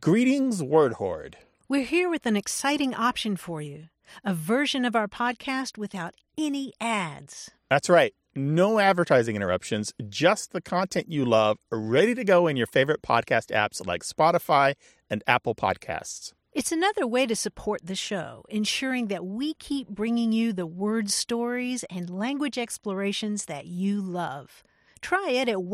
Greetings, Word Horde. We're here with an exciting option for you. A version of our podcast without any ads. That's right. No advertising interruptions, just the content you love, ready to go in your favorite podcast apps like Spotify and Apple Podcasts. It's another way to support the show, ensuring that we keep bringing you the word stories and language explorations that you love. Try it at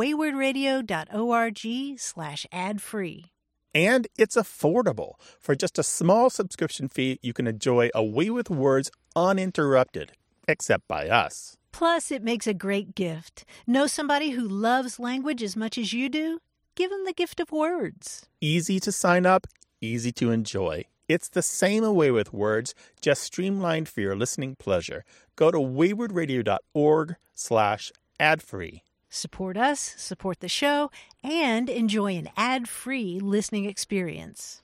waywardradio.org/ad-free. And it's affordable. For just a small subscription fee, you can enjoy A Way with Words uninterrupted, except by us. Plus, it makes a great gift. Know somebody who loves language as much as you do? Give them the gift of words. Easy to sign up, easy to enjoy. It's the same A Way with Words, just streamlined for your listening pleasure. Go to waywardradio.org/ad-free. Support us, support the show, and enjoy an ad-free listening experience.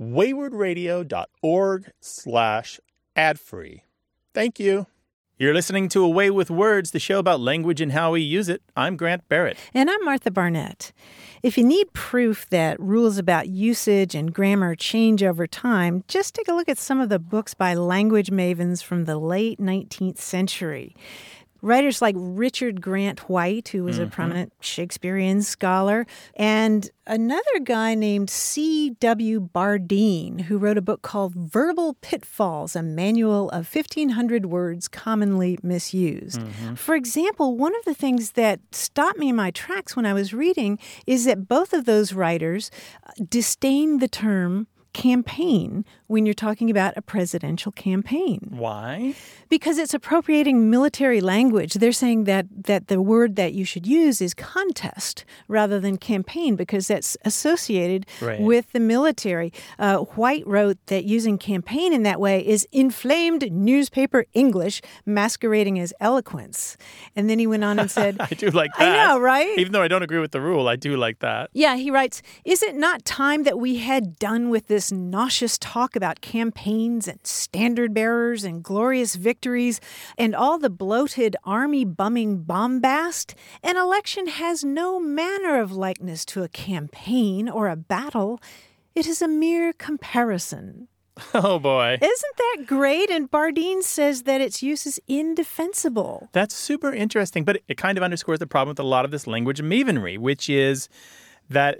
waywardradio.org/ad-free. Thank you. You're listening to A Way with Words, the show about language and how we use it. I'm Grant Barrett. And I'm Martha Barnett. If you need proof that rules about usage and grammar change over time, just take a look at some of the books by language mavens from the late 19th century. Writers like Richard Grant White, who was a prominent Shakespearean scholar, and another guy named C.W. Bardeen, who wrote a book called Verbal Pitfalls, a manual of 1,500 words commonly misused. For example, one of the things that stopped me in my tracks when I was reading is that both of those writers disdain the term campaign when you're talking about a presidential campaign. Why? Because it's appropriating military language. They're saying that the word that you should use is contest rather than campaign because that's associated with the military. White wrote that using campaign in that way is inflamed newspaper English masquerading as eloquence. And then he went on and said... I do like that. I know, right? Even though I don't agree with the rule, I do like that. Yeah, he writes, "Is it not time that we had done with this nauseous talk about campaigns and standard bearers and glorious victories and all the bloated army-bumming bombast? An election has no manner of likeness to a campaign or a battle. It is a mere comparison." Oh, boy. Isn't that great? And Bardeen says that its use is indefensible. That's super interesting, but it kind of underscores the problem with a lot of this language mavenry, which is that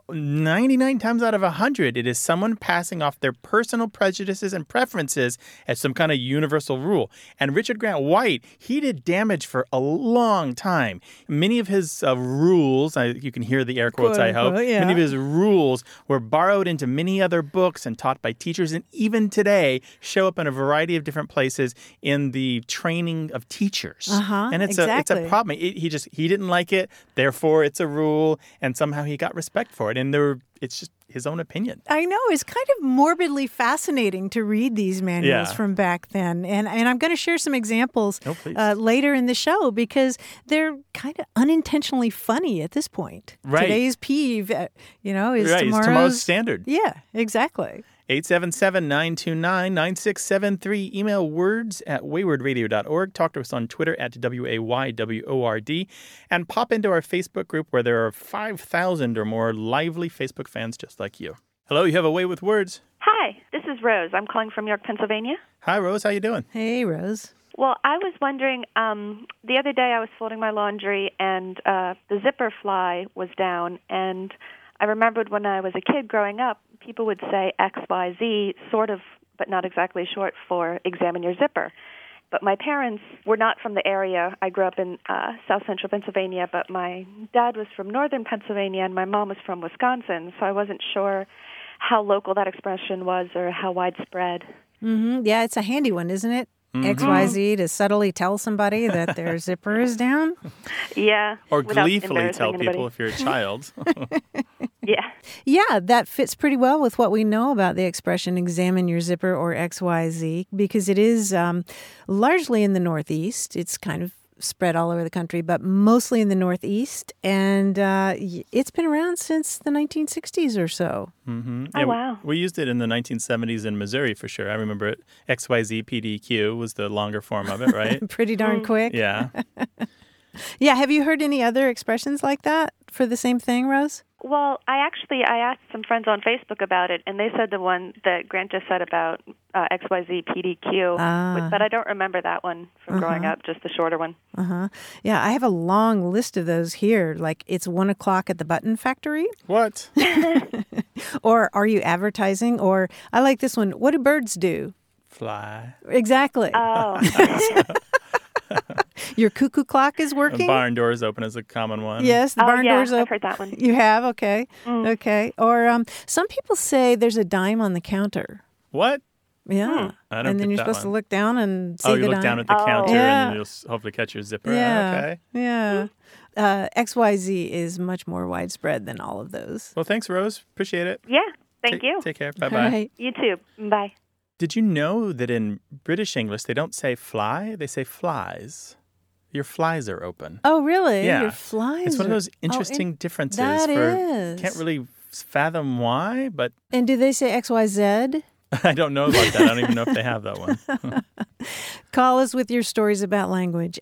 99 times out of 100, it is someone passing off their personal prejudices and preferences as some kind of universal rule. And Richard Grant White, he did damage for a long time. Many of his rules, you can hear the air quotes, I hope. Yeah. Many of his rules were borrowed into many other books and taught by teachers, and even today show up in a variety of different places in the training of teachers. And it's exactly. a problem. He didn't like it, therefore it's a rule, and somehow he got respect for it. And it's just his own opinion. I know. It's kind of morbidly fascinating to read these manuals from back then. And I'm going to share some examples later in the show because they're kind of unintentionally funny at this point. Right. Today's peeve, is tomorrow's standard. Yeah, exactly. 877-929-9673. Email words@waywardradio.org. Talk to us on Twitter @WAYWORD. And pop into our Facebook group where there are 5,000 or more lively Facebook fans just like you. Hello, you have A Way with Words. Hi, this is Rose. I'm calling from York, Pennsylvania. Hi, Rose. How you doing? Hey, Rose. Well, I was wondering, the other day I was folding my laundry and the zipper fly was down, and I remembered when I was a kid growing up, people would say XYZ, sort of, but not exactly short for examine your zipper. But my parents were not from the area. I grew up in south central Pennsylvania, but my dad was from northern Pennsylvania and my mom was from Wisconsin, so I wasn't sure how local that expression was or how widespread. Yeah, it's a handy one, isn't it? XYZ to subtly tell somebody that their zipper is down. Yeah. Or gleefully tell people if you're a child. Yeah. Yeah, that fits pretty well with what we know about the expression examine your zipper or XYZ because it is largely in the Northeast. It's kind of spread all over the country, but mostly in the Northeast. And it's been around since the 1960s or so. Mm-hmm. Oh, wow. We used it in the 1970s in Missouri for sure. I remember it. XYZ PDQ was the longer form of it, right? Pretty darn quick. Yeah. Yeah. Have you heard any other expressions like that for the same thing, Rose? Well, I asked some friends on Facebook about it, and they said the one that Grant just said about XYZ PDQ, but I don't remember that one from growing up, just the shorter one. Yeah, I have a long list of those here, like it's 1 o'clock at the Button Factory. What? Or are you advertising? Or I like this one, what do birds do? Fly. Exactly. Oh. Your cuckoo clock is working? The barn door is open is a common one. Yes, the barn door's open. I've heard that one. You have? Okay. Okay. Or some people say there's a dime on the counter. What? Yeah. I don't and then get you're that supposed to one. look down and see Oh, the you look dime. down at the counter Yeah. and you'll hopefully catch your zipper. Yeah. Okay. Yeah. XYZ is much more widespread than all of those. Well, thanks, Rose. Appreciate it. Yeah, thank you. Take care. Bye-bye. All right. You too. Bye. Did you know that in British English, they don't say fly, they say flies? Your flies are open. Oh, really? Yeah. Your flies It's one of are- those interesting differences. that is. Can't really fathom why, but And do they say XYZ? I don't know about that. I don't even know if they have that one. Call us with your stories about language.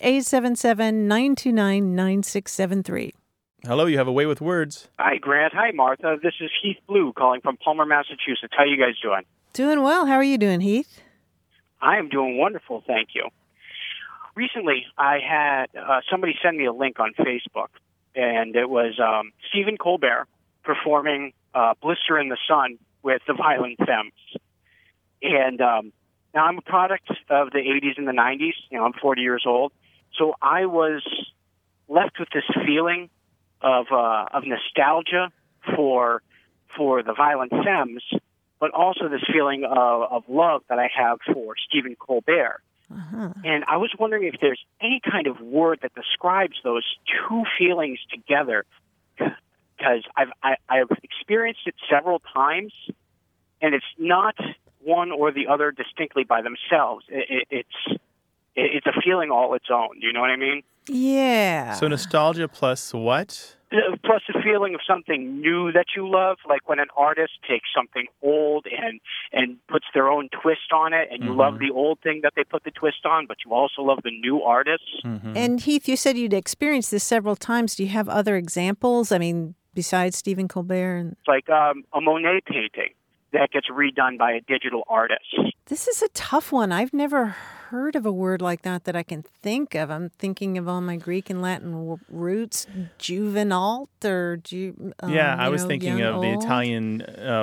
877-929-9673. Hello, you have a way with words. Hi, Grant. Hi, Martha. This is Heath Blue calling from Palmer, Massachusetts. How you guys doing? Doing well. How are you doing, Heath? I am doing wonderful, thank you. Recently, I had somebody send me a link on Facebook, and it was Stephen Colbert performing Blister in the Sun with the Violent Femmes. And now I'm a product of the 80s and the 90s. You know, I'm 40 years old. So I was left with this feeling of nostalgia for the Violent Femmes, but also this feeling of love that I have for Stephen Colbert. And I was wondering if there's any kind of word that describes those two feelings together, because I've experienced it several times, and it's not one or the other distinctly by themselves. It's a feeling all its own. Do you know what I mean? Yeah. So nostalgia plus what? Plus the feeling of something new that you love, like when an artist takes something old and puts their own twist on it, and you love the old thing that they put the twist on, but you also love the new artist. And Heath, you said you'd experienced this several times. Do you have other examples? I mean, besides Stephen Colbert? And It's like a Monet painting that gets redone by a digital artist. this is a tough one. I've never heard of a word like that I can think of. I'm thinking of all my Greek and Latin roots, juvenalt or I was thinking young, of the old. Italian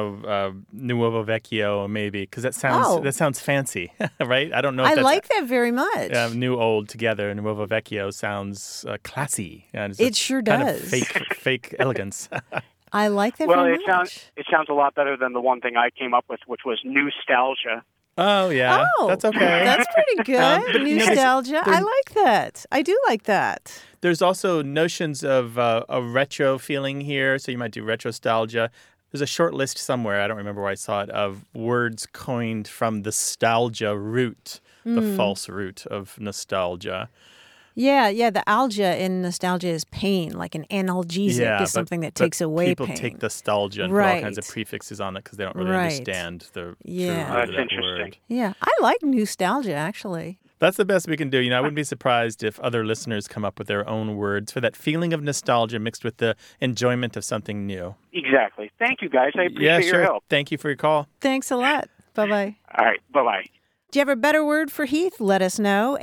Nuovo Vecchio, maybe, because that sounds fancy, right? I don't know if I that's like that very much. new old together. Nuovo Vecchio sounds classy. And It sure kind does. of fake elegance. I like that Well, very it much. sounds a lot better than the one thing I came up with, which was nostalgia. Oh, yeah. Oh, That's okay. That's pretty good. but, you know, Nostalgia. I like that. I do like that. There's also notions of a retro feeling here. So you might do retrostalgia. There's a short list somewhere, I don't remember where I saw it, of words coined from the nostalgia root, the false root of nostalgia. Yeah. The algia in nostalgia is pain, like an analgesic is something that takes away people pain. take nostalgia and put all kinds of Right. prefixes on it because they don't really Right. understand the Yeah. true root of That's that interesting. word. Yeah, I like nostalgia, actually. That's the best we can do. You know, I wouldn't be surprised if other listeners come up with their own words for that feeling of nostalgia mixed with the enjoyment of something new. Exactly. Thank you, guys. I appreciate Yeah, your sure. help. Thank you for your call. Thanks a lot. Bye-bye. All right. Bye-bye. Do you have a better word for Heath? Let us know,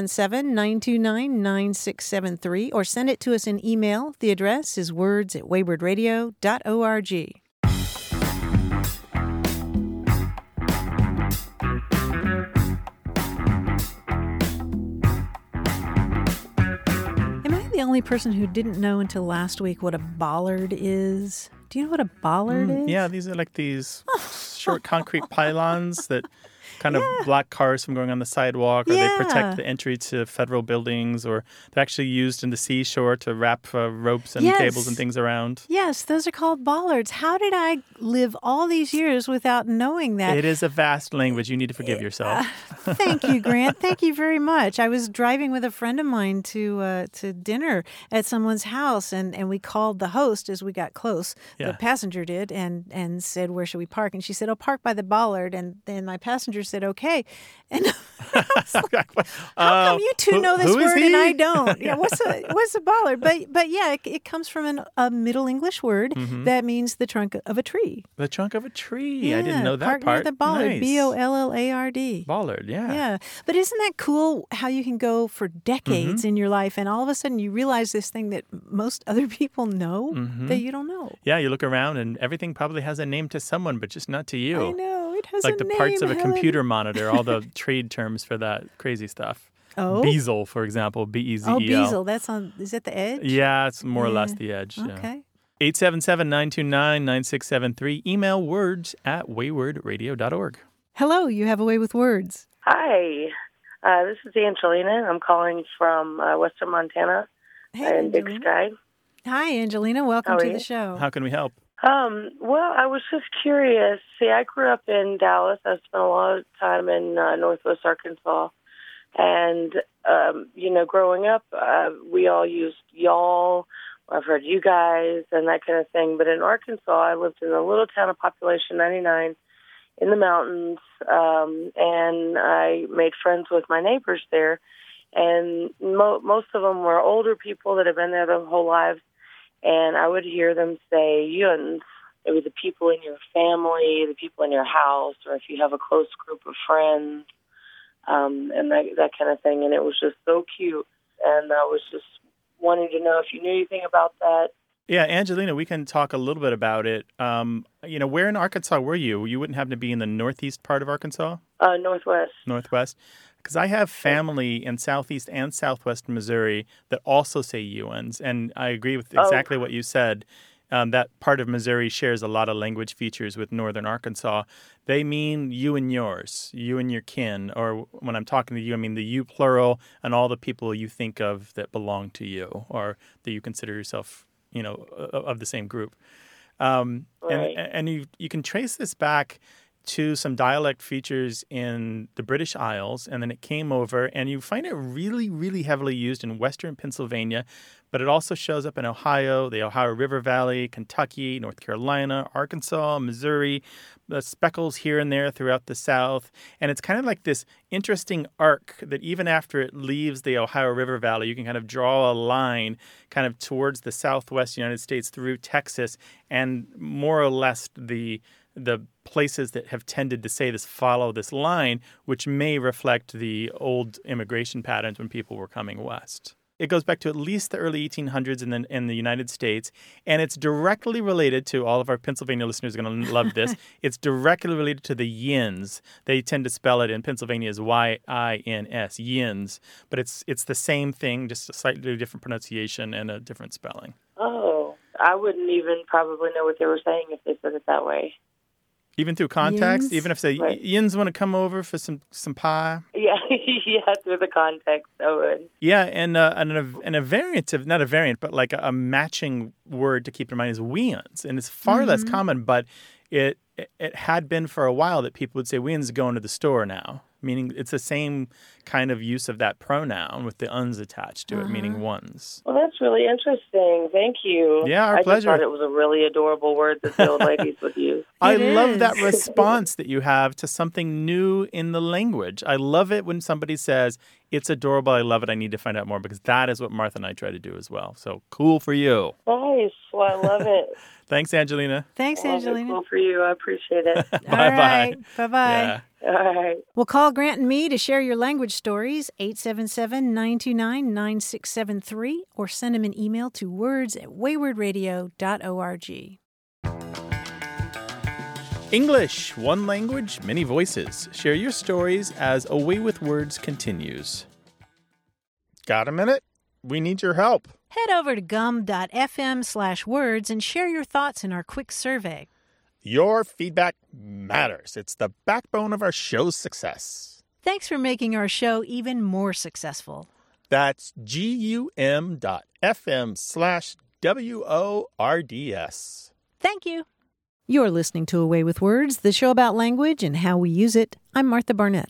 877-929-9673, or send it to us in email. The address is words@waywardradio.org. Am I the only person who didn't know until last week what a bollard is? Do you know what a bollard is? Yeah, these are like these short concrete pylons that kind of block cars from going on the sidewalk, or they Yeah. protect the entry to federal buildings, or they're actually used in the seashore to wrap ropes and Yes. cables and things around. Yes, those are called bollards. How did I live all these years without knowing that? It is a vast language. You need to forgive yourself. Thank you, Grant. Thank you very much. I was driving with a friend of mine to dinner at someone's house, and we called the host as we got close. Yeah. The passenger did, and said, "Where should we park?" And she said, "Oh, park by the bollard." And then my passenger said, "Okay." And I was like, how come you two know this word and I don't? Yeah, what's a bollard? But yeah, it comes from a Middle English word that means the trunk of a tree. The trunk of a tree. Yeah, I didn't know that park part. near the bollard. Nice. Bollard. Bollard, yeah. Yeah. But isn't that cool how you can go for decades in your life and all of a sudden you realize this thing that most other people know that you don't know? Yeah, you look around and everything probably has a name to someone, but just not to you. I know. It has Like a the name, parts of a Helen. computer monitor, all the trade terms for that crazy stuff. Oh? Bezel, for example, B-E-Z-E-L. Oh, Bezel. That's on, is that the edge? Yeah, it's more or less the edge. Yeah. Okay. 877-929-9673. Email words@waywardradio.org. Hello, you have a way with words. Hi, this is Angelina. I'm calling from western Montana in Big Sky. Hi, Angelina. Welcome How are to you? the show. How can we help? Well, I was just curious. See, I grew up in Dallas. I spent a lot of time in Northwest Arkansas. And, growing up, we all used y'all. I've heard you guys and that kind of thing. But in Arkansas, I lived in a little town of population 99 in the mountains, and I made friends with my neighbors there. And most of them were older people that had been there their whole lives. And I would hear them say, "Yuns." It was the people in your family, the people in your house, or if you have a close group of friends, and that kind of thing. And it was just so cute. And I was just wanting to know if you knew anything about that. Yeah, Angelina, we can talk a little bit about it. Where in Arkansas were you? You wouldn't happen to be in the northeast part of Arkansas? Northwest. Northwest? Because I have family in southeast and southwest Missouri that also say Yuans, and I agree with exactly what you said. That part of Missouri shares a lot of language features with northern Arkansas. They mean you and yours, you and your kin, or when I'm talking to you, I mean the you plural and all the people you think of that belong to you or that you consider yourself, of the same group. Right. And you can trace this back to some dialect features in the British Isles, and then it came over, and you find it really, really heavily used in western Pennsylvania, but it also shows up in Ohio, the Ohio River Valley, Kentucky, North Carolina, Arkansas, Missouri, the speckles here and there throughout the South, and it's kind of like this interesting arc that even after it leaves the Ohio River Valley, you can kind of draw a line kind of towards the southwest United States through Texas, and more or less the places that have tended to say this follow this line, which may reflect the old immigration patterns when people were coming west. It goes back to at least the early 1800s in the United States, and it's directly related to, all of our Pennsylvania listeners are going to love this, it's directly related to the yins. They tend to spell it in Pennsylvania as Y-I-N-S, yins, but it's the same thing, just a slightly different pronunciation and a different spelling. Oh, I wouldn't even probably know what they were saying if they said it that way. Even through context, Yins? even if say Right. yins want to come over for some pie. Yeah, through the context, I would. Yeah, and a variant of, not a variant, but like a matching word to keep in mind is weans, and it's far less common, but it had been for a while that people would say weans going to the store now, meaning it's the same kind of use of that pronoun with the uns attached to it, meaning ones. Well, that's really interesting. Thank you. Yeah, our I pleasure. just thought it was a really adorable word that the old ladies would use. I It love that is. response that you have to something new in the language. I love it when somebody says, it's adorable, I love it, I need to find out more, because that is what Martha and I try to do as well. So cool for you. Nice. Well, I love it. Thanks, Angelina. Thanks, Well, Angelina. cool for you. I appreciate it. All Bye-bye. right. Bye-bye. Yeah. All right. Well, call Grant and me to share your language stories, 877-929-9673, or send them an email to words@waywardradio.org. English, one language, many voices. Share your stories as A Way with Words continues. Got a minute? We need your help. Head over to gum.fm/words and share your thoughts in our quick survey. Your feedback matters. It's the backbone of our show's success. Thanks for making our show even more successful. That's gum.fm/WORDS. Thank you. You're listening to A Way with Words, the show about language and how we use it. I'm Martha Barnett.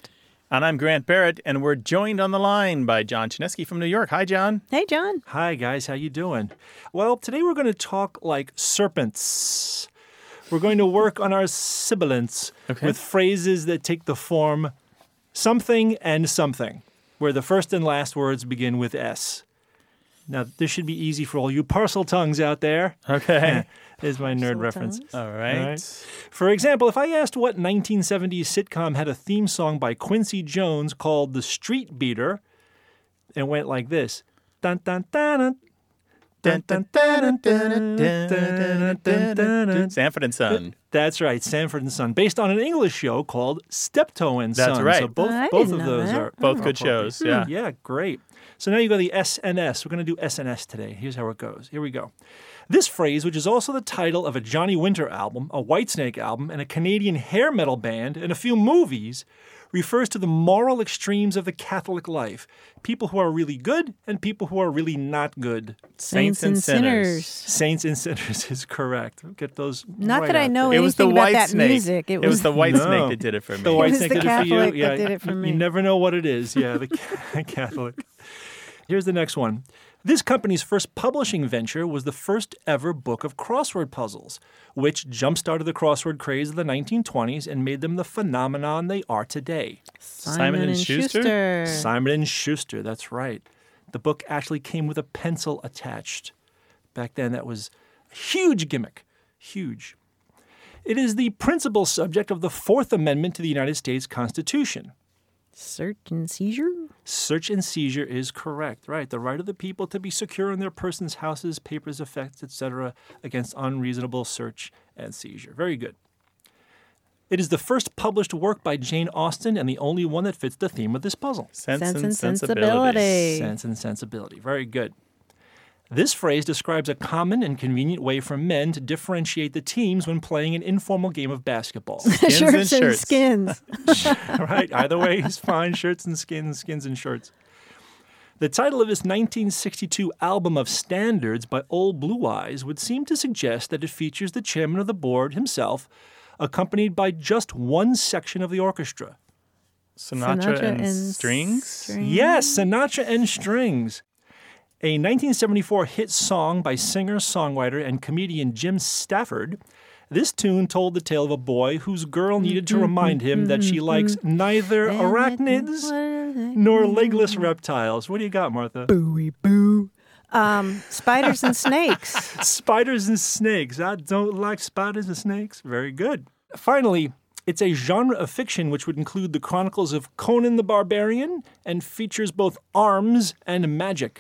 And I'm Grant Barrett, and we're joined on the line by John Chinesky from New York. Hi, John. Hey, John. Hi, guys. How you doing? Well, today we're going to talk like serpents. We're going to work on our sibilants with phrases that take the form something and something, where the first and last words begin with S. Now, this should be easy for all you parcel tongues out there. Okay. There's my nerd reference. All right. For example, if I asked what 1970s sitcom had a theme song by Quincy Jones called The Street Beater, it went like this. Dun, dun, dun, dun, dun, dun, dun, dun, dun, dun. Sanford and Son. That's right, Sanford and Son, based on an English show called Steptoe and Son. That's right. So both I of didn't know those that. are Both good shows, yeah. Yeah, great. So now you go the S and S. We're going to do S and S today. Here's how it goes. Here we go. This phrase, which is also the title of a Johnny Winter album, a Whitesnake album, and a Canadian hair metal band, and a few movies, refers to the moral extremes of the Catholic life. People who are really good and people who are really not good. Saints and sinners. Saints and sinners is correct. Get those Not right that I out know there. It was the anything about White that Snake. music. It was the White No. Snake that did it for me. The White was Snake the did it for you. Catholic that Yeah, did it for me. You never know what it is. Yeah, the Catholic. Here's the next one. This company's first publishing venture was the first ever book of crossword puzzles, which jump-started the crossword craze of the 1920s and made them the phenomenon they are today. Simon and Schuster? Simon & Schuster, that's right. The book actually came with a pencil attached. Back then, that was a huge gimmick. Huge. It is the principal subject of the Fourth Amendment to the United States Constitution. Search and seizure? Search and seizure is correct, right? The right of the people to be secure in their persons, houses, papers, effects, etc., against unreasonable search and seizure. Very good. It is the first published work by Jane Austen and the only one that fits the theme of this puzzle. Sense and and Sensibility. Sense and sensibility. Very good. This phrase describes a common and convenient way for men to differentiate the teams when playing an informal game of basketball. Skins and Shirts and shirts. skins. Right? Either way is fine. Shirts and skins, skins and shirts. The title of his 1962 album of standards by Old Blue Eyes would seem to suggest that it features the chairman of the board himself, accompanied by just one section of the orchestra. Sinatra and Strings? Yes, Sinatra and Strings. A 1974 hit song by singer-songwriter and comedian Jim Stafford, this tune told the tale of a boy whose girl needed to remind him that she likes neither arachnids nor legless reptiles. What do you got, Martha? Booey boo. Spiders and snakes. Spiders and snakes. I don't like spiders and snakes. Very good. Finally, it's a genre of fiction which would include the chronicles of Conan the Barbarian and features both arms and magic.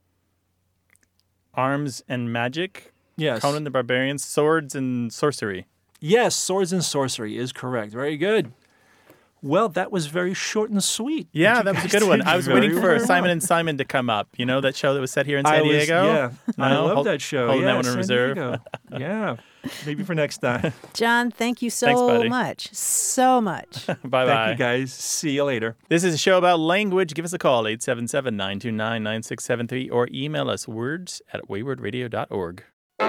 Arms and magic? Yes. Conan the Barbarian, swords and sorcery. Yes, swords and sorcery is correct. Very good. Well, that was very short and sweet. Yeah, You that was a guys good one. did I was very waiting for well. Simon and Simon to come up. You know that show that was set here in San Diego? Yeah, I No? love Hold- that show. holding yeah, that one in San reserve. Diego. Yeah, maybe for next time. John, thank you so Thanks, buddy. much. So much. Bye-bye. Thank you, guys. See you later. This is a show about language. Give us a call, 877-929-9673, or email us words@waywardradio.org.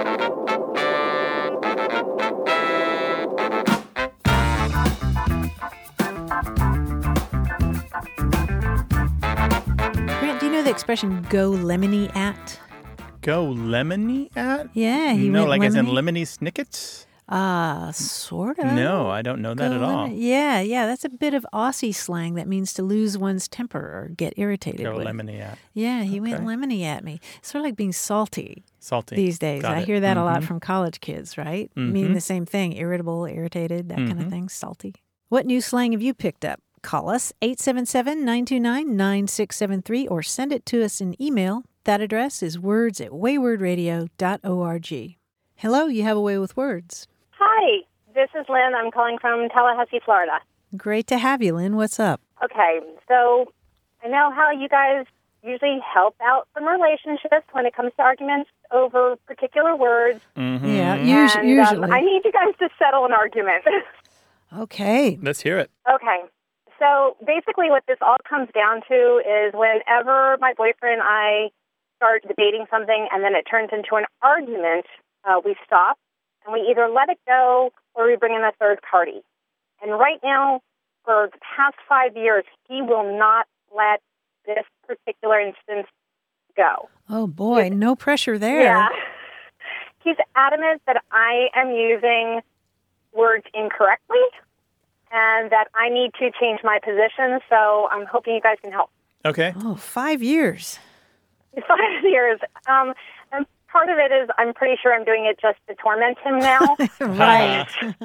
Grant, do you know the expression go lemony at? Go lemony at? Yeah, he No, went like as in lemony. lemony snicket? Sort of. No, I don't know that Go at all. lemony. Yeah, that's a bit of Aussie slang that means to lose one's temper or get irritated Go with. lemony at. Yeah, he went Okay. lemony at me. Sort of like being salty Salty. these days. Got I it. hear that a lot from college kids, right? Meaning the same thing, irritable, irritated, that kind of thing, salty. What new slang have you picked up? Call us 877-929-9673 or send it to us in email. That address is words@waywardradio.org. Hello, you have a way with words. Hi, this is Lynn. I'm calling from Tallahassee, Florida. Great to have you, Lynn. What's up? Okay, so I know how you guys usually help out some relationships when it comes to arguments over particular words. Yeah, And, usually. I need you guys to settle an argument. Okay. Let's hear it. Okay. So basically what this all comes down to is whenever my boyfriend and I start debating something and then it turns into an argument, we stop and we either let it go or we bring in a third party. And right now, for the past 5 years, he will not let this particular instance go. Oh, boy, no pressure there. Yeah. He's adamant that I am using words incorrectly and that I need to change my position, so I'm hoping you guys can help. Okay. Oh, 5 years. 5 years. And part of it is I'm pretty sure I'm doing it just to torment him now. Right.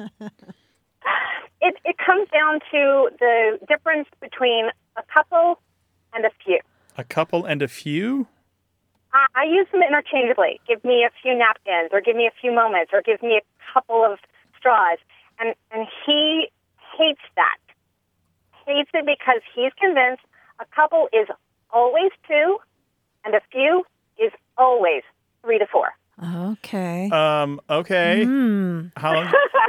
It comes down to the difference between a couple and a few. A couple and a few? I use them interchangeably. Give me a few napkins, or give me a few moments, or give me a couple of straws. And he hates that. Hates it because he's convinced a couple is always 2, and a few is always 3 to 4. Okay. Okay. How long?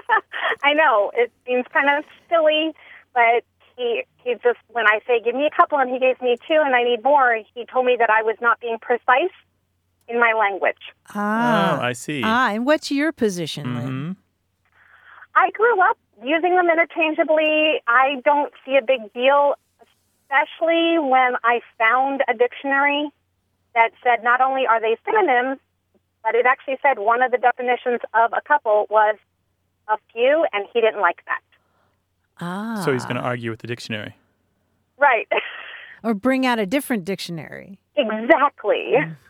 I know, it seems kind of silly, but he just, when I say, give me a couple, and he gave me 2, and I need more, he told me that I was not being precise in my language. Oh, I see. And what's your position, Lynn? I grew up using them interchangeably. I don't see a big deal, especially when I found a dictionary that said not only are they synonyms, but it actually said one of the definitions of a couple was a few, and he didn't like that. So he's going to argue with the dictionary. Right. Or bring out a different dictionary. Exactly.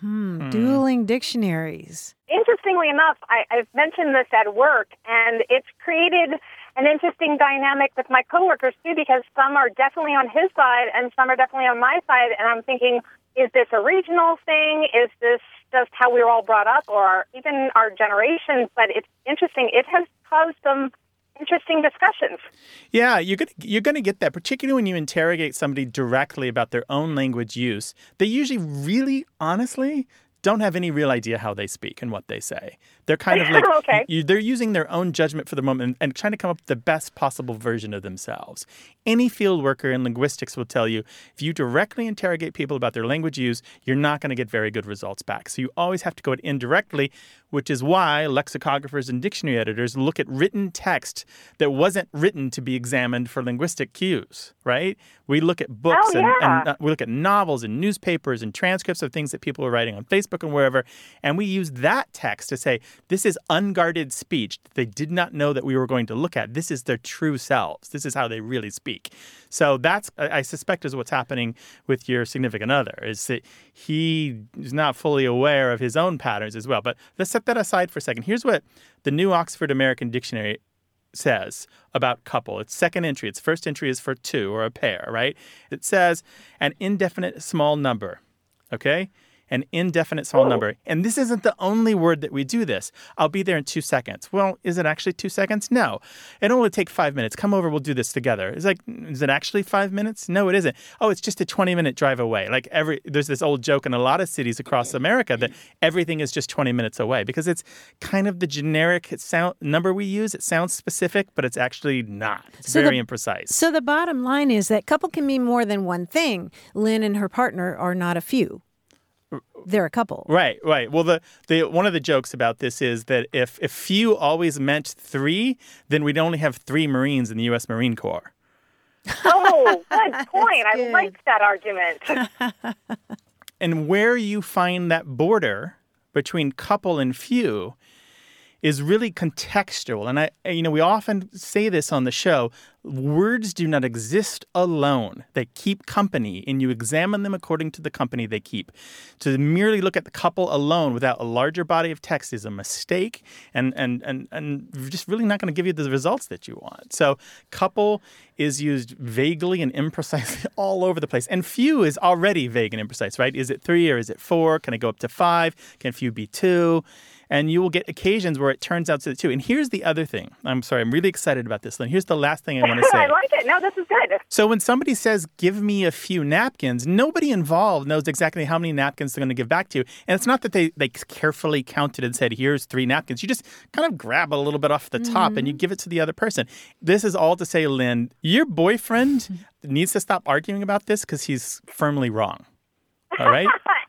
Dueling dictionaries. Interestingly enough, I've mentioned this at work, and it's created an interesting dynamic with my coworkers, too, because some are definitely on his side and some are definitely on my side, and I'm thinking, is this a regional thing? Is this just how we were all brought up, or even our generations? But it's interesting. It has caused some interesting discussions. Yeah, you're gonna get that, particularly when you interrogate somebody directly about their own language use. They usually really, honestly, don't have any real idea how they speak and what they say. They're kind of like, they're using their own judgment for the moment and trying to come up with the best possible version of themselves. Any field worker in linguistics will tell you, if you directly interrogate people about their language use, you're not going to get very good results back. So you always have to go indirectly, which is why lexicographers and dictionary editors look at written text that wasn't written to be examined for linguistic cues, right? We look at books and we look at novels and newspapers and transcripts of things that people are writing on Facebook and wherever, and we use that text to say, this is unguarded speech that they did not know that we were going to look at. This is their true selves. This is how they really speak. So that's, I suspect, is what's happening with your significant other, is that he is not fully aware of his own patterns as well. But let's set that aside for a second. Here's what the New Oxford American Dictionary says about couple. Its second entry. Its first entry is for 2 or a pair, right? It says an indefinite small number, okay? An indefinite small number. And this isn't the only word that we do this. I'll be there in 2 seconds. Well, is it actually 2 seconds? No. It only take 5 minutes. Come over, we'll do this together. It's like, is it actually 5 minutes? No, it isn't. Oh, it's just a 20-minute drive away. Like there's this old joke in a lot of cities across America that everything is just 20 minutes away because it's kind of the generic number we use. It sounds specific, but it's actually not. It's very imprecise. So the bottom line is that couple can mean more than one thing. Lynn and her partner are not a few. They're a couple. Right. Well, the one of the jokes about this is that if few always meant 3, then we'd only have 3 Marines in the U.S. Marine Corps. Oh, good point. I like that argument. And where you find that border between couple and few is really contextual. And we often say this on the show, words do not exist alone. They keep company, and you examine them according to the company they keep. To merely look at the couple alone without a larger body of text is a mistake and just really not going to give you the results that you want. So couple is used vaguely and imprecisely all over the place. And few is already vague and imprecise, right? Is it 3 or is it 4? Can it go up to 5? Can few be 2? And you will get occasions where it turns out to the 2. And here's the other thing. I'm sorry, I'm really excited about this, Lynn. Here's the last thing I want to say. I like it. No, this is good. So when somebody says, give me a few napkins, nobody involved knows exactly how many napkins they're going to give back to you. And it's not that they carefully counted and said, here's 3 napkins. You just kind of grab a little bit off the top and you give it to the other person. This is all to say, Lynn, your boyfriend needs to stop arguing about this because he's firmly wrong. All right?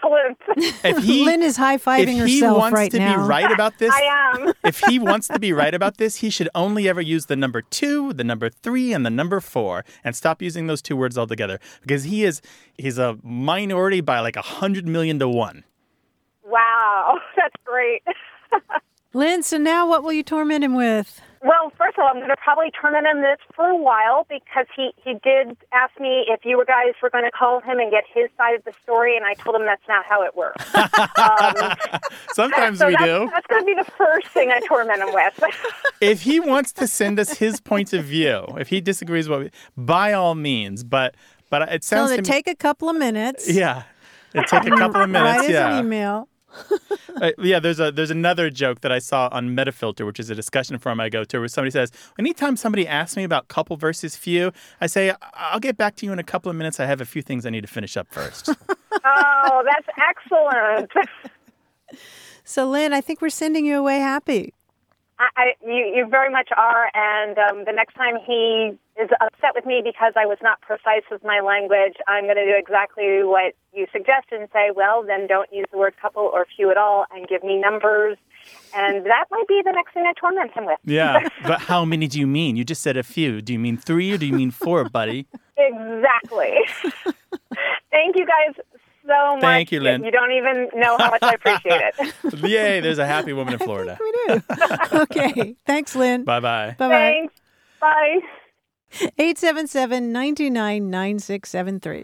excellent. Lynn is high-fiving herself right now. If he wants to be right about this, I am. If he wants to be right about this, he should only ever use the number 2, the number 3, and the number 4, and stop using those two words altogether. Because he's a minority by like 100 million to 1. Wow, that's great. Lynn, so now what will you torment him with? Well, first of all, I'm going to probably torment him this for a while because he did ask me if you guys were going to call him and get his side of the story, and I told him that's not how it works. Sometimes we do. That's going to be the first thing I torment him with. If he wants to send us his point of view, if he disagrees by all means, but it sounds So to me... take a couple of minutes. Yeah. It'll take a couple of minutes, Write us an email. There's another joke that I saw on Metafilter, which is a discussion forum I go to, where somebody says, anytime somebody asks me about couple versus few, I say, I'll get back to you in a couple of minutes. I have a few things I need to finish up first. Oh, that's excellent. So, Lynn, I think we're sending you away happy. You very much are, and the next time he is upset with me because I was not precise with my language, I'm going to do exactly what you suggest and say, well, then don't use the word couple or few at all and give me numbers, and that might be the next thing I torment him with. Yeah, but how many do you mean? You just said a few. Do you mean 3 or do you mean 4, buddy? Exactly. Thank you guys so much. Thank you, Lynn. You don't even know how much I appreciate it. Yay, there's a happy woman in Florida. We do. Okay. Thanks, Lynn. Bye-bye. Bye-bye. Thanks. Bye. 877-929-9673.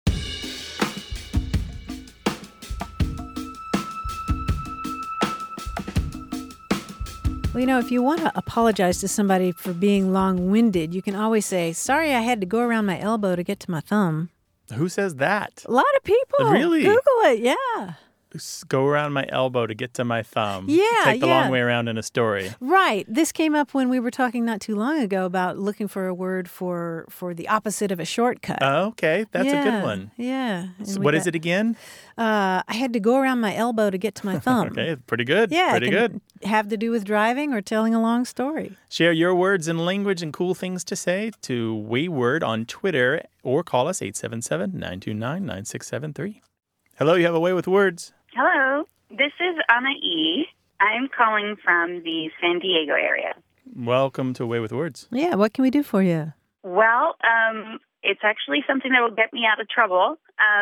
Well, if you want to apologize to somebody for being long-winded, you can always say, sorry, I had to go around my elbow to get to my thumb. Who says that? A lot of people. Really? Google it, yeah. Go around my elbow to get to my thumb. Yeah, Take the long way around in a story. Right. This came up when we were talking not too long ago about looking for a word for the opposite of a shortcut. Oh, okay. That's a good one. Yeah. So what is it again? I had to go around my elbow to get to my thumb. Okay, pretty good. Yeah. Pretty good. Have to do with driving or telling a long story. Share your words and language and cool things to say to Wayword on Twitter or call us 877-929-9673. Hello, you have a way with words. Hello, this is Anna E. I'm calling from the San Diego area. Welcome to Way with Words. Yeah, what can we do for you? Well, it's actually something that will get me out of trouble.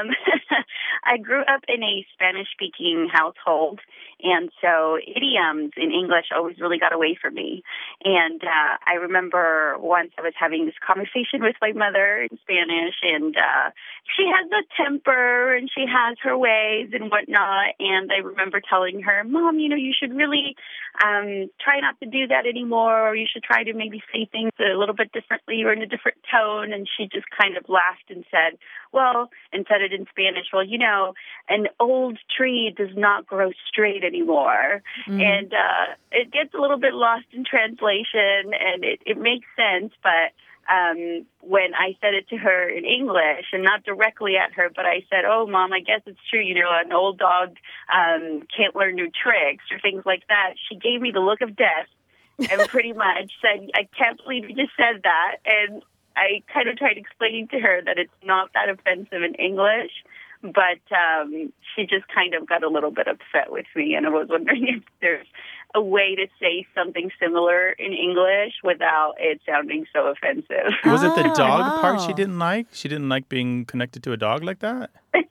I grew up in a Spanish-speaking household, and so idioms in English always really got away from me. And I remember once I was having this conversation with my mother in Spanish, and she has a temper, and she has her ways and whatnot. And I remember telling her, Mom, you should really try not to do that anymore, or you should try to maybe say things a little bit differently or in a different tone. And she just kind of laughed and said, and said it in Spanish, an old tree does not grow straight anymore. Mm-hmm. And it gets a little bit lost in translation, and it makes sense, but when I said it to her in English, and not directly at her, but I said, oh, Mom, I guess it's true, an old dog can't learn new tricks or things like that, she gave me the look of death and pretty much said, I can't believe you just said that. And I kind of tried explaining to her that it's not that offensive in English, but she just kind of got a little bit upset with me, and I was wondering if there's a way to say something similar in English without it sounding so offensive. Was it the dog part she didn't like? She didn't like being connected to a dog like that?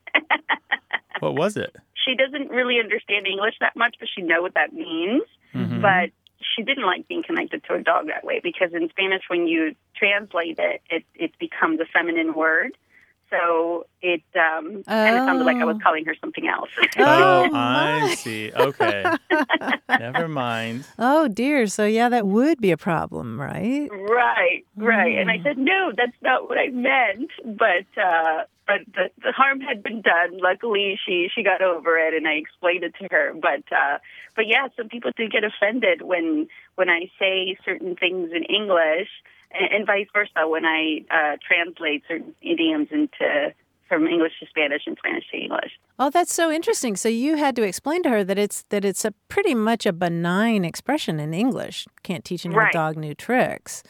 What was it? She doesn't really understand English that much, but she knows what that means. Mm-hmm. But she didn't like being connected to a dog that way, because in Spanish, when you translate it becomes a feminine word. So it kind of sounded like I was calling her something else. Oh, I see. Okay. Never mind. Oh, dear. So, yeah, that would be a problem, right? Right. And I said, no, that's not what I meant. But the harm had been done. Luckily, she got over it, and I explained it to her. But yeah, some people do get offended when I say certain things in English, and vice versa when I translate certain idioms from English to Spanish and Spanish to English. Oh, that's so interesting. So you had to explain to her that it's a pretty much a benign expression in English. Can't teach an old dog new tricks.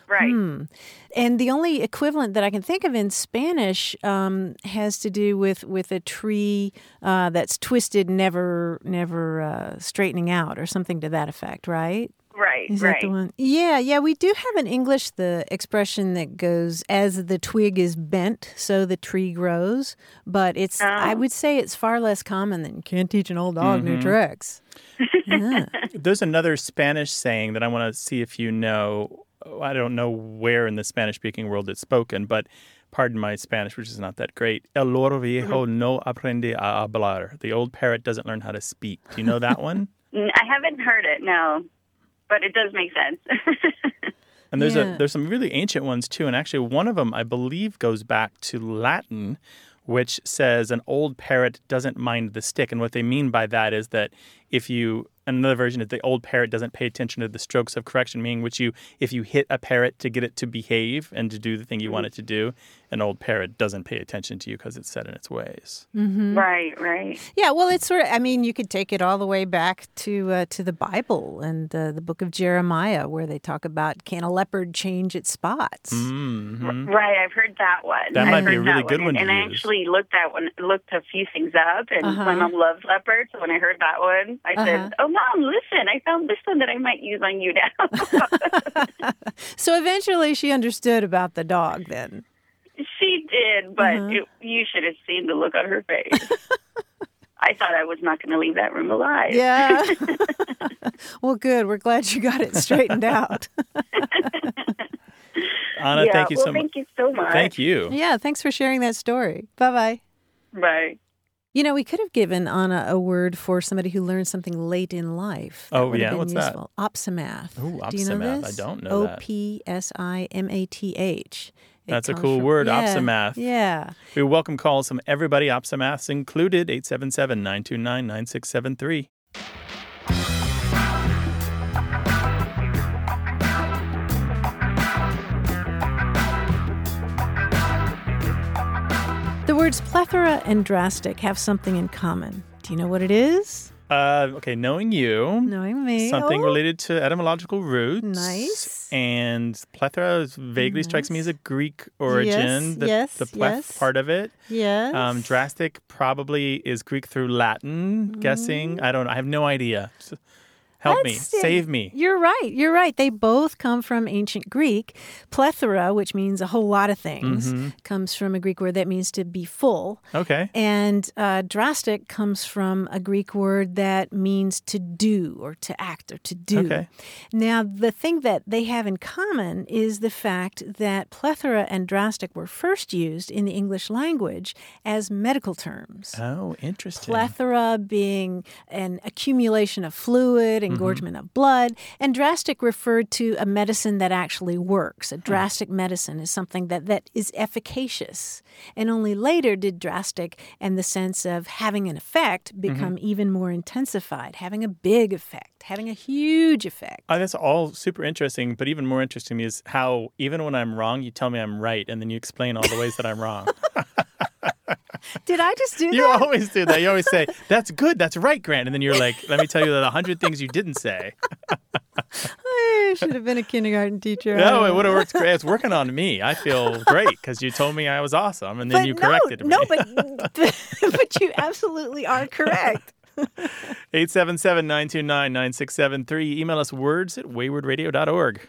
Right. And the only equivalent that I can think of in Spanish has to do with a tree that's twisted, never straightening out, or something to that effect, right? Right. Is right. that the one? Yeah. We do have in English the expression that goes, as the twig is bent, so the tree grows. But I would say it's far less common than you can't teach an old dog new tricks. Yeah. There's another Spanish saying that I want to see if you know. I don't know where in the Spanish-speaking world it's spoken, but pardon my Spanish, which is not that great. El loro viejo no aprende a hablar. The old parrot doesn't learn how to speak. Do you know that one? I haven't heard it, no, but it does make sense. And there's some really ancient ones too, and actually one of them I believe goes back to Latin, which says an old parrot doesn't mind the stick. And what they mean by that is that another version is the old parrot doesn't pay attention to the strokes of correction, meaning if you hit a parrot to get it to behave and to do the thing you want it to do, an old parrot doesn't pay attention to you because it's set in its ways. Mm-hmm. Right. Yeah, well, it's sort of, you could take it all the way back to the Bible and the book of Jeremiah, where they talk about, can a leopard change its spots? Mm-hmm. Right, I've heard that one. That might be a really good one to and I use. actually looked a few things up, and my mom loves leopards, so when I heard that one, I said, oh, Mom, listen, I found this one that I might use on you now. So eventually she understood about the dog then. She did, but you should have seen the look on her face. I thought I was not going to leave that room alive. Yeah. Well, good. We're glad you got it straightened out. Anna, thank you so much. Thank you so much. Thank you. Yeah, thanks for sharing that story. Bye-bye. Bye. We could have given Anna a word for somebody who learned something late in life. Oh, yeah? What's useful. That? Opsimath. Ooh, Do you know opsimath. this? I don't know that. Opsimath. That's a cool word, opsimath. Yeah. We welcome calls from everybody, opsimaths included, 877-929-9673. The words plethora and drastic have something in common. Do you know what it is? Okay, knowing you. Knowing me. Something related to etymological roots. Nice. And plethora vaguely strikes me as a Greek origin. Yes, the pleth part of it. Yes. Drastic probably is Greek through Latin, guessing. I don't know. I have no idea. Help me. Save me. You're right. They both come from ancient Greek. Plethora, which means a whole lot of things, comes from a Greek word that means to be full. Okay. And drastic comes from a Greek word that means to do or to act or to do. Okay. Now, the thing that they have in common is the fact that plethora and drastic were first used in the English language as medical terms. Oh, interesting. Plethora being an accumulation of fluid, engorgement of blood, and drastic referred to a medicine that actually works. A drastic medicine is something that is efficacious. And only later did drastic and the sense of having an effect become even more intensified, having a big effect, having a huge effect. That's all super interesting, but even more interesting to me is how even when I'm wrong, you tell me I'm right, and then you explain all the ways that I'm wrong. Did I just do that? You always do that. You always say, that's good, that's right, Grant. And then you're like, let me tell you the 100 things you didn't say. I should have been a kindergarten teacher. No, it would have worked great. It's working on me. I feel great because you told me I was awesome, and then you corrected me. No, but you absolutely are correct. 877-929-9673. Email us words@waywardradio.org.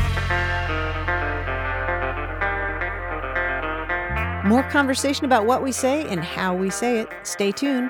More conversation about what we say and how we say it. Stay tuned.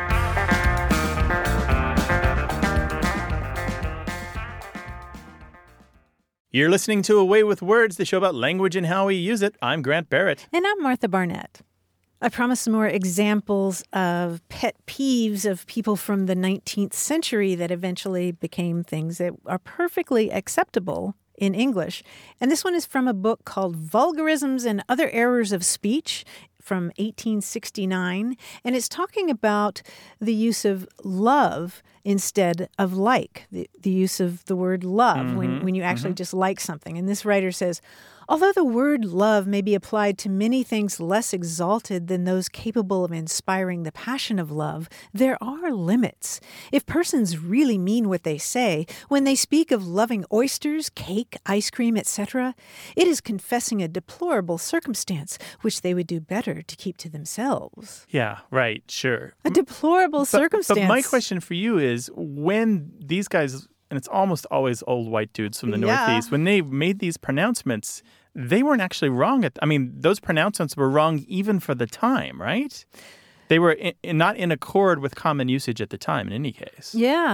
You're listening to Away with Words, the show about language and how we use it. I'm Grant Barrett. And I'm Martha Barnett. I promised some more examples of pet peeves of people from the 19th century that eventually became things that are perfectly acceptable in English. And this one is from a book called Vulgarisms and Other Errors of Speech from 1869. And it's talking about the use of love instead of like, the use of the word love when you actually just like something. And this writer says, Although the word love may be applied to many things less exalted than those capable of inspiring the passion of love, there are limits. If persons really mean what they say, when they speak of loving oysters, cake, ice cream, etc., it is confessing a deplorable circumstance which they would do better to keep to themselves. Yeah, right, sure. A deplorable circumstance. But my question for you is, when these guys, and it's almost always old white dudes from the Northeast, when they made these pronouncements, they weren't actually wrong. Those pronouncements were wrong even for the time, right? They were not in accord with common usage at the time in any case. Yeah.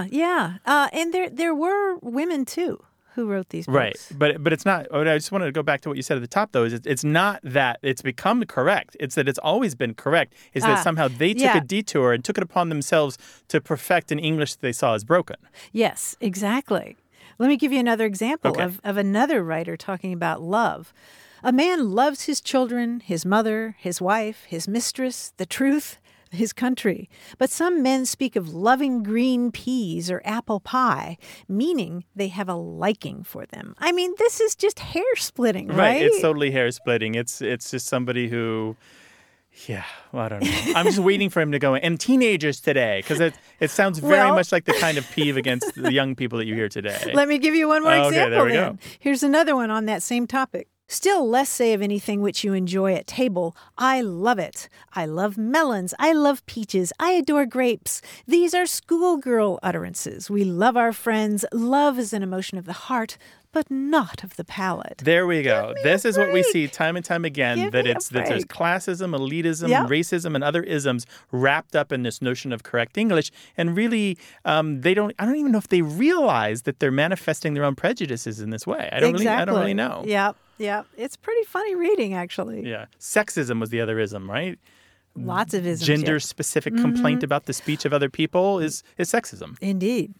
And there were women, too, who wrote these books. Right. But it's not, I just wanted to go back to what you said at the top, though, is it's not that it's become correct. It's that it's always been correct, is that somehow they took a detour and took it upon themselves to perfect an English that they saw as broken. Yes, exactly. Let me give you another example of another writer talking about love. A man loves his children, his mother, his wife, his mistress, the truth, his country. But some men speak of loving green peas or apple pie, meaning they have a liking for them. I mean, this is just hair-splitting, right? It's totally hair-splitting. It's just somebody who... Yeah, well, I don't know. I'm just waiting for him to go, and teenagers today, because it sounds very much like the kind of peeve against the young people that you hear today. Let me give you one more example there we then. go. Here's another one on that same topic. Still less say of anything which you enjoy at table. I love it. I love melons. I love peaches. I adore grapes. These are schoolgirl utterances. We love our friends. Love is an emotion of the heart, but not of the palate. There we go. This is what we see time and time again, that there's classism, elitism, racism, and other isms wrapped up in this notion of correct English. And really, I don't even know if they realize that they're manifesting their own prejudices in this way. I don't really know. Yeah. It's pretty funny reading, actually. Yeah. Sexism was the other ism, right? Lots of isms. Gender-specific complaint about the speech of other people is sexism. Indeed.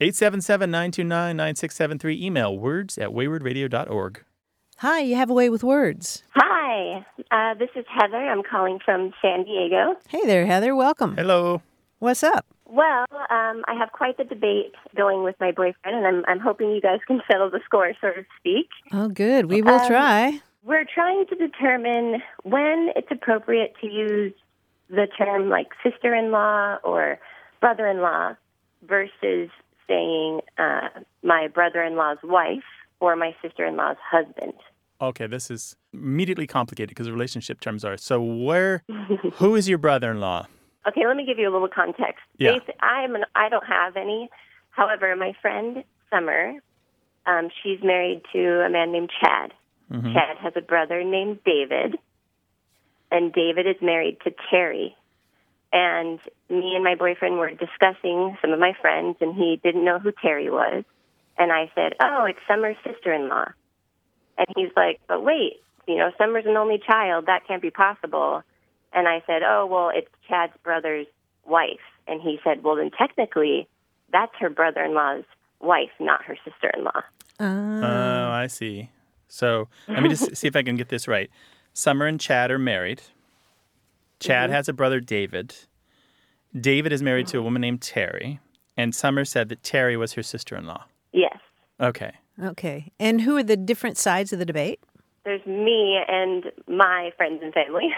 877-929-9673. Email words@waywardradio.org. Hi, you have a way with words. Hi, this is Heather. I'm calling from San Diego. Hey there, Heather. Welcome. Hello. What's up? Well, I have quite the debate going with my boyfriend, and I'm hoping you guys can settle the score, so to speak. Oh, good. We will try. We're trying to determine when it's appropriate to use the term like sister-in-law or brother-in-law versus saying my brother-in-law's wife or my sister-in-law's husband. Okay, this is immediately complicated because the relationship terms are. So who is your brother-in-law? Okay, let me give you a little context. Yeah. I don't have any. However, my friend Summer, she's married to a man named Chad. Mm-hmm. Chad has a brother named David, and David is married to Terry. And me and my boyfriend were discussing some of my friends, and he didn't know who Terry was. And I said, oh, it's Summer's sister-in-law. And he's like, but wait, Summer's an only child. That can't be possible. And I said, oh, well, it's Chad's brother's wife. And he said, well, then technically, that's her brother-in-law's wife, not her sister-in-law. Oh, I see. So let me just see if I can get this right. Summer and Chad are married. Chad has a brother, David. David is married to a woman named Terry. And Summer said that Terry was her sister-in-law. Yes. Okay. And who are the different sides of the debate? There's me and my friends and family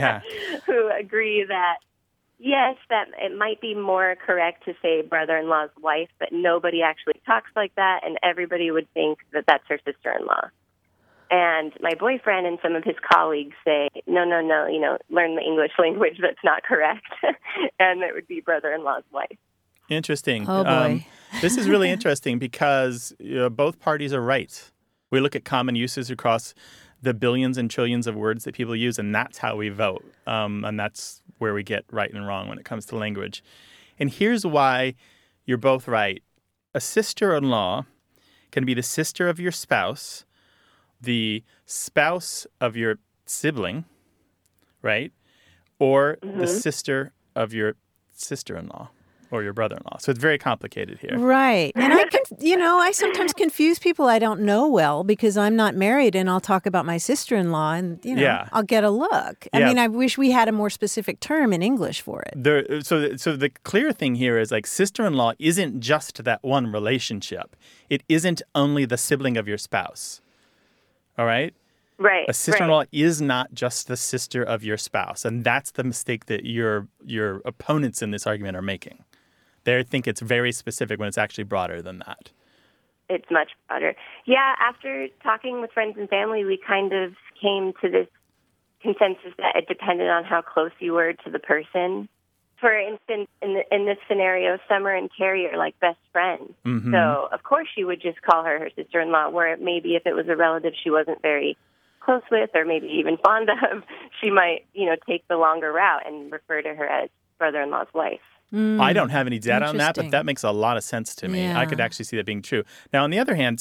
who agree that, yes, that it might be more correct to say brother-in-law's wife, but nobody actually talks like that, and everybody would think that that's her sister-in-law. And my boyfriend and some of his colleagues say, no, learn the English language, that's not correct, and it would be brother-in-law's wife. Interesting. Oh, boy. This is really interesting because both parties are right. We look at common uses across the billions and trillions of words that people use, and that's how we vote. And that's where we get right and wrong when it comes to language. And here's why you're both right. A sister-in-law can be the sister of your spouse, the spouse of your sibling, right? Or the sister of your sister-in-law. Or your brother-in-law. So it's very complicated here. Right. And I sometimes confuse people I don't know well because I'm not married and I'll talk about my sister-in-law and, I'll get a look. I mean, I wish we had a more specific term in English for it. So the clear thing here is like sister-in-law isn't just that one relationship. It isn't only the sibling of your spouse. All right? Right. A sister-in-law is not just the sister of your spouse, and that's the mistake that your opponents in this argument are making. They think it's very specific when it's actually broader than that. It's much broader. Yeah, after talking with friends and family, we kind of came to this consensus that it depended on how close you were to the person. For instance, in this scenario, Summer and Carrie are like best friends. Mm-hmm. So, of course, she would just call her sister-in-law, where maybe if it was a relative she wasn't very close with or maybe even fond of, she might, take the longer route and refer to her as brother-in-law's wife. I don't have any data on that, but that makes a lot of sense to me. Yeah. I could actually see that being true. Now, on the other hand,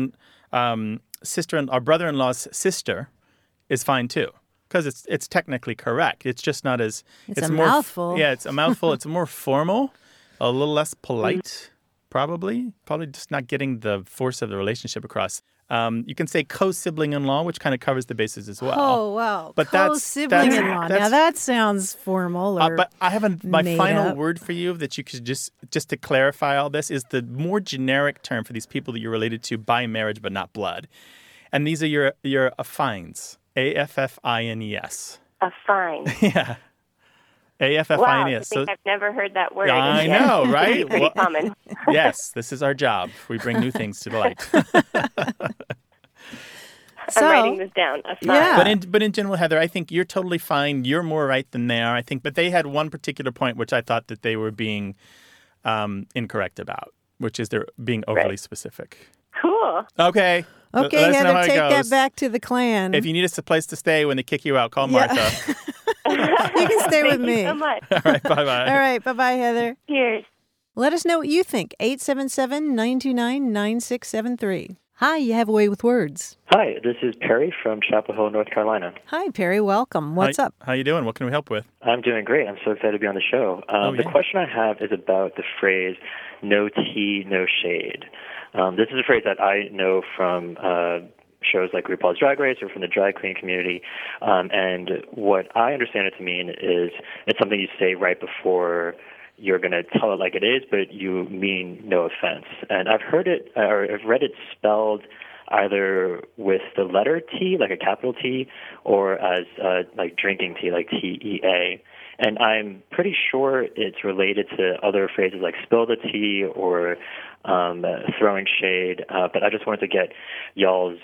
our brother-in-law's sister is fine too, because it's technically correct. It's just not as It's a more, mouthful. Yeah, it's a mouthful. It's more formal, a little less polite, probably just not getting the force of the relationship across. You can say co-sibling-in-law, which kind of covers the bases as well. Oh, wow. But co-sibling-in-law. Now, that sounds formal. But I have my final up. word for you that you could just to clarify all this is the more generic term for these people that you're related to by marriage but not blood. And these are your affines. A-F-F-I-N-E-S. Affine. Yeah. A-F-F-I-N-E-S. Wow, I think I've never heard that word. I know, right? Pretty common. Yes, this is our job. We bring new things to the light. I'm writing this down. Affine. Yeah. But in general, Heather, I think you're totally fine. You're more right than they are, I think. But they had one particular point which I thought that they were being incorrect about, which is they're being overly specific. Cool. Okay. Okay, Let us know how Heather, it take goes. that back to the clan. If you need us a place to stay when they kick you out, call Yeah. Martha. You can stay with Thank me. you so much. All right, bye-bye. All right, bye-bye, Heather. Cheers. Let us know what you think. 877-929-9673. Hi, you have a way with words. Hi, this is Perry from Chapel Hill, North Carolina. Hi, Perry. Welcome. What's up? How you doing? What can we help with? I'm doing great. I'm so excited to be on the show. The question I have is about the phrase, no tea, no shade. This is a phrase that I know from shows like RuPaul's Drag Race or from the drag queen community. And what I understand it to mean is it's something you say right before you're going to tell it like it is, but you mean no offense. And I've heard it, or I've read it spelled either with the letter T, like a capital T, or as like drinking tea, like T-E-A. And I'm pretty sure it's related to other phrases like spill the tea or throwing shade. But I just wanted to get y'all's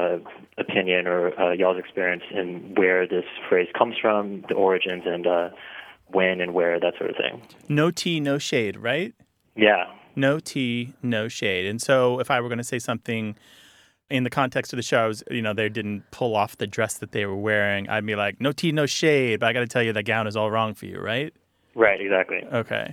opinion or y'all's experience in where this phrase comes from, the origins, and when and where, that sort of thing. No tea, no shade, right? Yeah. No tea, no shade. And so if I were going to say something in the context of the show, they didn't pull off the dress that they were wearing, I'd be like, no tea, no shade, but I got to tell you that gown is all wrong for you, right? Right, exactly. Okay.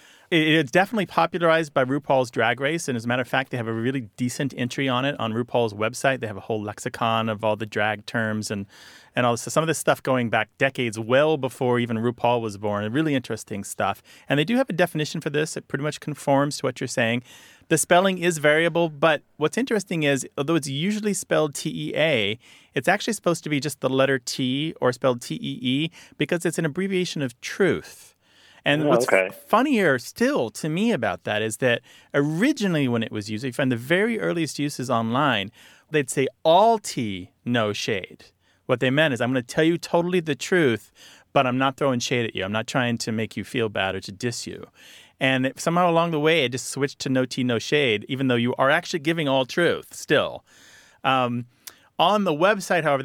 It's definitely popularized by RuPaul's Drag Race, and as a matter of fact, they have a really decent entry on it on RuPaul's website. They have a whole lexicon of all the drag terms and all this. So some of this stuff going back decades, well before even RuPaul was born. Really interesting stuff. And they do have a definition for this. It pretty much conforms to what you're saying. The spelling is variable, but what's interesting is, although it's usually spelled T-E-A, it's actually supposed to be just the letter T or spelled T-E-E because it's an abbreviation of truth. And what's funnier still to me about that is that originally when it was used, you find the very earliest uses online, they'd say all tea, no shade. What they meant is I'm going to tell you totally the truth, but I'm not throwing shade at you. I'm not trying to make you feel bad or to diss you. And somehow along the way, it just switched to no tea, no shade, even though you are actually giving all truth still. On the website, however,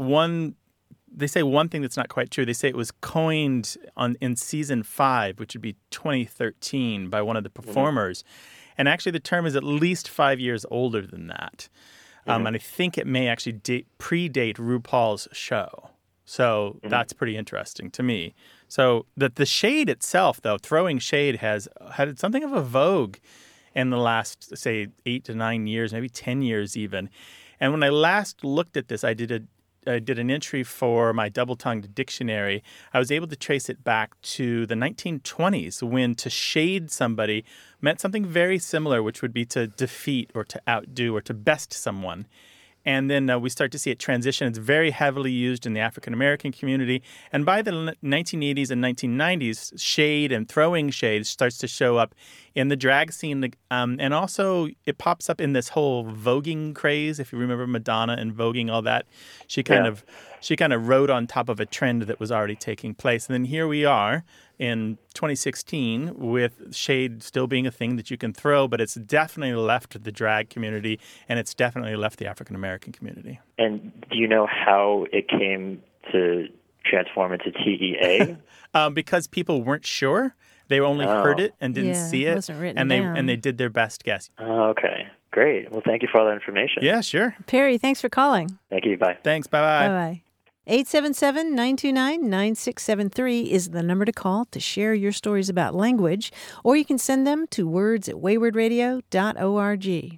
they say one thing that's not quite true. They say it was coined in season 5, which would be 2013, by one of the performers. Mm-hmm. And actually, the term is at least 5 years older than that. Mm-hmm. And I think it may actually predate RuPaul's show. So that's pretty interesting to me. So the shade itself, though, throwing shade has had something of a vogue in the last, say, 8 to 9 years, maybe 10 years even. And when I last looked at this, I did an entry for my double-tongued dictionary. I was able to trace it back to the 1920s when to shade somebody meant something very similar, which would be to defeat or to outdo or to best someone. And then we start to see it transition. It's very heavily used in the African-American community. And by the 1980s and 1990s, shade and throwing shade starts to show up in the drag scene. And also it pops up in this whole voguing craze. If you remember Madonna and voguing, all that, she kind of rode on top of a trend that was already taking place. And then here we are in 2016 with shade still being a thing that you can throw, but it's definitely left the drag community and it's definitely left the African-American community. And do you know how it came to transform into TEA? Because people weren't sure. They only heard it and didn't see it. Wasn't written and down. they did their best guess. Okay. Great. Well, thank you for all that information. Yeah, sure. Perry, thanks for calling. Thank you. Bye. Thanks. Bye-bye. Bye-bye. 877-929-9673 is the number to call to share your stories about language, or you can send them to words@waywardradio.org.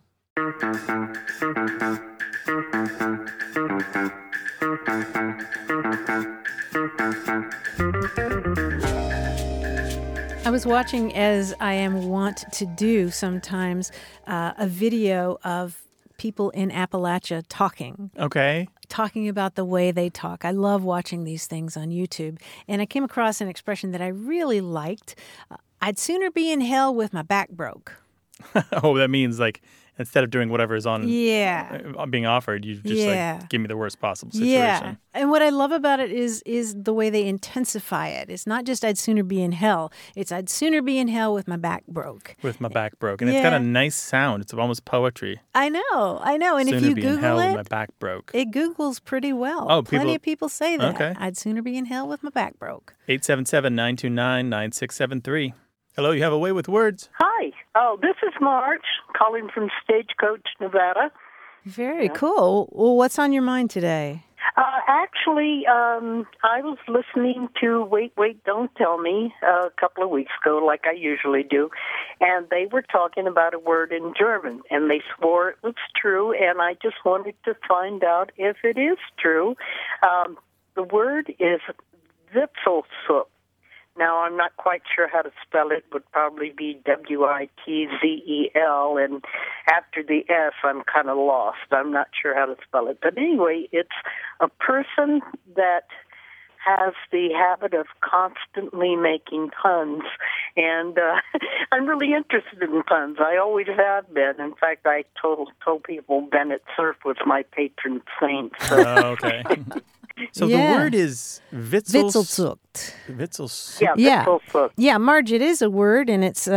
I was watching, as I am wont to do sometimes, a video of people in Appalachia talking. Okay. Talking about the way they talk. I love watching these things on YouTube. And I came across an expression that I really liked. I'd sooner be in hell with my back broke. Oh, that means like instead of doing whatever is on being offered, you just like give me the worst possible situation. Yeah. And what I love about it is the way they intensify it. It's not just I'd sooner be in hell. It's I'd sooner be in hell with my back broke. With my back broke. And it's got a nice sound. It's almost poetry. I know. And sooner if you be Google in hell it, with my back broke. It Googles pretty well. Oh, Plenty of people say that. Okay. I'd sooner be in hell with my back broke. 877-929-9673. Hello, you have a way with words. Hi. Oh, this is Marge calling from Stagecoach, Nevada. Very cool. Well, what's on your mind today? Actually, I was listening to Wait, Don't Tell Me a couple of weeks ago, like I usually do, and they were talking about a word in German, and they swore it was true, and I just wanted to find out if it is true. The word is Witzelsucht. Now, I'm not quite sure how to spell it. It would probably be Witzel, and after the S, I'm kind of lost. I'm not sure how to spell it. But anyway, it's a person that has the habit of constantly making puns, and I'm really interested in puns. I always have been. In fact, I told people Bennett Cerf was my patron saint. So. Okay. So the word is Witzelsucht. Witzelsucht. Yeah, Witzelsucht. Yeah, Marge, it is a word, and it's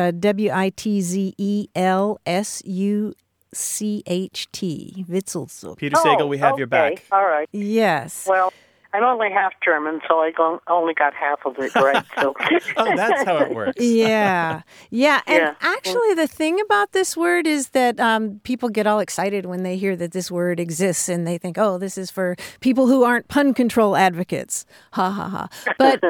Witzelsucht. Witzelsucht. Peter Sagal, we have your back. All right. Yes. Well, I'm only half German, so I only got half of it right. So. Oh, that's how it works. Yeah. And actually, the thing about this word is that people get all excited when they hear that this word exists, and they think, "Oh, this is for people who aren't pun control advocates." Ha ha ha. But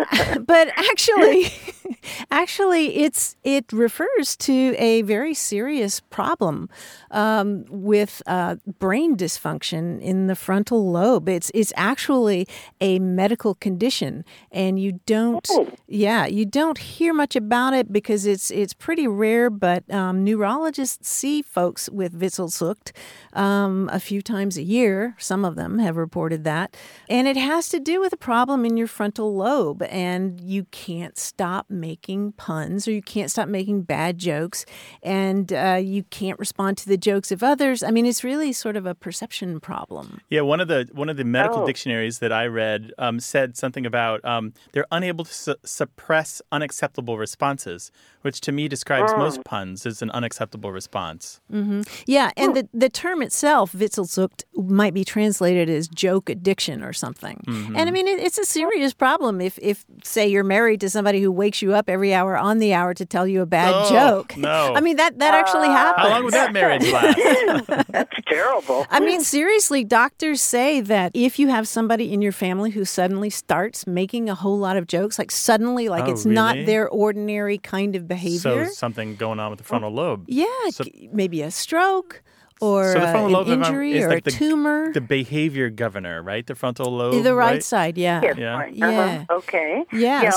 actually, it refers to a very serious problem with brain dysfunction in the frontal lobe. It's actually a medical condition, and you don't hear much about it because it's pretty rare, but neurologists see folks with Witzelsucht a few times a year. Some of them have reported that, and it has to do with a problem in your frontal lobe, and you can't stop making puns, or you can't stop making bad jokes, and you can't respond to the jokes of others. I mean, it's really sort of a perception problem. Yeah, one of the medical dictionaries that I read said something about they're unable to suppress unacceptable responses, which to me describes most puns as an unacceptable response. Mm-hmm. Yeah, and the term itself, Witzelsucht, might be translated as joke addiction or something. Mm-hmm. And I mean, it's a serious problem if, say, you're married to somebody who wakes you up every hour on the hour to tell you a bad joke. No. I mean, that actually happens. How long would that marriage last? That's terrible. I mean, seriously, doctors say that if you have somebody in your family who suddenly starts making a whole lot of jokes, it's really? not their ordinary kind of behavior. So something going on with the frontal lobe. Yeah, maybe a stroke or so the frontal lobe an injury or like a tumor. The behavior governor, right? The frontal lobe, the right side, yeah. Yes, yeah. Right. Yeah. Okay. Yes.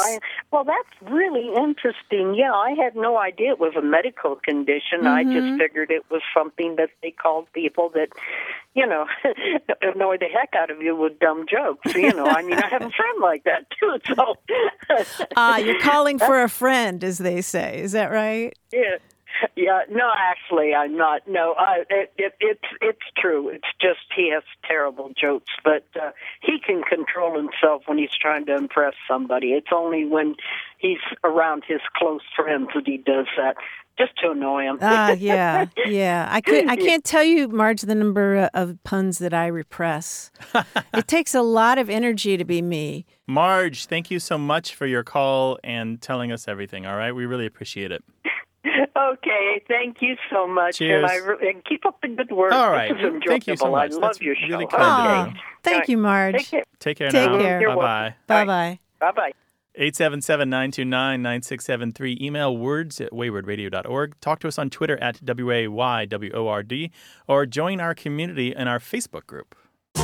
Well, that's really interesting. Yeah, I had no idea it was a medical condition. I just figured it was something that they called people that, annoy the heck out of you with dumb jokes. I have a friend like that, too. So, you're calling for a friend, as they say. Is that right? Yeah. Yeah, no, actually, I'm not. No, it's true. It's just he has terrible jokes, but he can control himself when he's trying to impress somebody. It's only when he's around his close friends that he does that, just to annoy him. Yeah. I can't tell you, Marge, the number of puns that I repress. It takes a lot of energy to be me. Marge, thank you so much for your call and telling us everything. All right, we really appreciate it. Okay, thank you so much. Cheers. And keep up the good work. All right. This is enjoyable. Thank you so much. I love That's your show. really kind of you. Thank you, Marge. Take care Take now. care. Bye-bye. Bye-bye. Bye-bye. 877-929-9673. Email words@waywardradio.org. Talk to us on Twitter @WAYWORD or join our community in our Facebook group.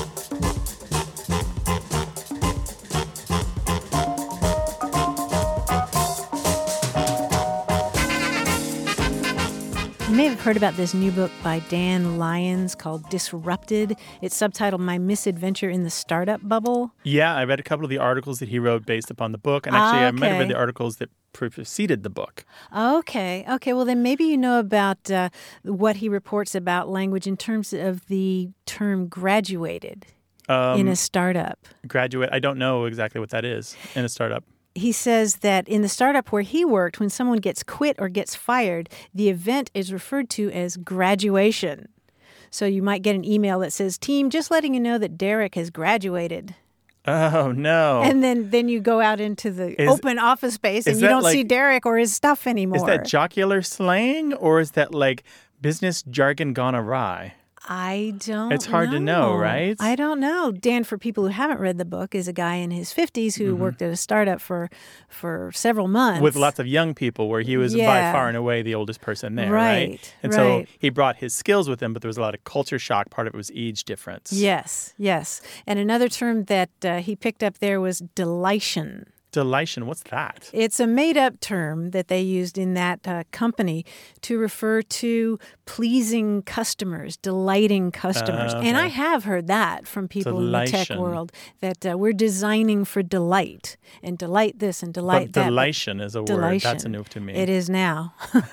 You may have heard about this new book by Dan Lyons called Disrupted. It's subtitled My Misadventure in the Startup Bubble. Yeah, I read a couple of the articles that he wrote based upon the book. And actually, I might have read the articles that preceded the book. Okay. Well, then maybe you know about what he reports about language in terms of the term graduated in a startup. Graduate, I don't know exactly what that is in a startup. He says that in the startup where he worked, when someone gets quit or gets fired, the event is referred to as graduation. So you might get an email that says, "Team, just letting you know that Derek has graduated." Oh, no. And then you go out into the open office space and you don't see Derek or his stuff anymore. Is that jocular slang or is that like business jargon gone awry? I don't know. It's hard to know, right? I don't know. Dan, for people who haven't read the book, is a guy in his 50s who worked at a startup for several months. With lots of young people where he was by far and away the oldest person there, right? And so he brought his skills with him, but there was a lot of culture shock. Part of it was age difference. Yes. And another term that he picked up there was delition. Delition, what's that? It's a made-up term that they used in that company to refer to pleasing customers, delighting customers. Okay. And I have heard that from people in the tech world, that we're designing for delight, and delight this and delight that. Delition is a word. That's a new to me. It is now.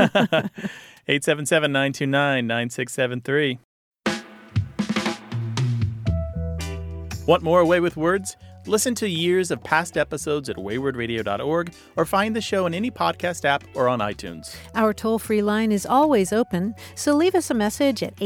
877-929-9673. Want more Away with Words? Listen to years of past episodes at waywardradio.org or find the show in any podcast app or on iTunes. Our toll-free line is always open, so leave us a message at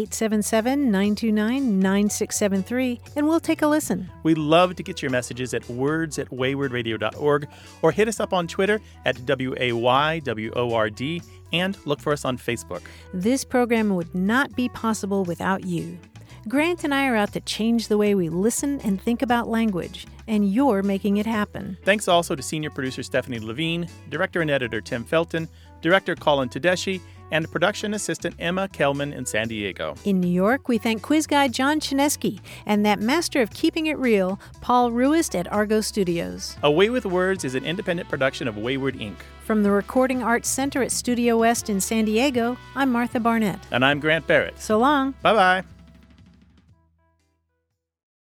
877-929-9673 and we'll take a listen. We love to get your messages at words@waywardradio.org or hit us up on Twitter at WAYWORD and look for us on Facebook. This program would not be possible without you. Grant and I are out to change the way we listen and think about language, and you're making it happen. Thanks also to Senior Producer Stephanie Levine, Director and Editor Tim Felton, Director Colin Tedeschi, and Production Assistant Emma Kelman in San Diego. In New York, we thank quiz guy John Chinesky and that master of keeping it real, Paul Ruist at Argo Studios. Away with Words is an independent production of Wayward Inc. From the Recording Arts Center at Studio West in San Diego, I'm Martha Barnett. And I'm Grant Barrett. So long. Bye-bye.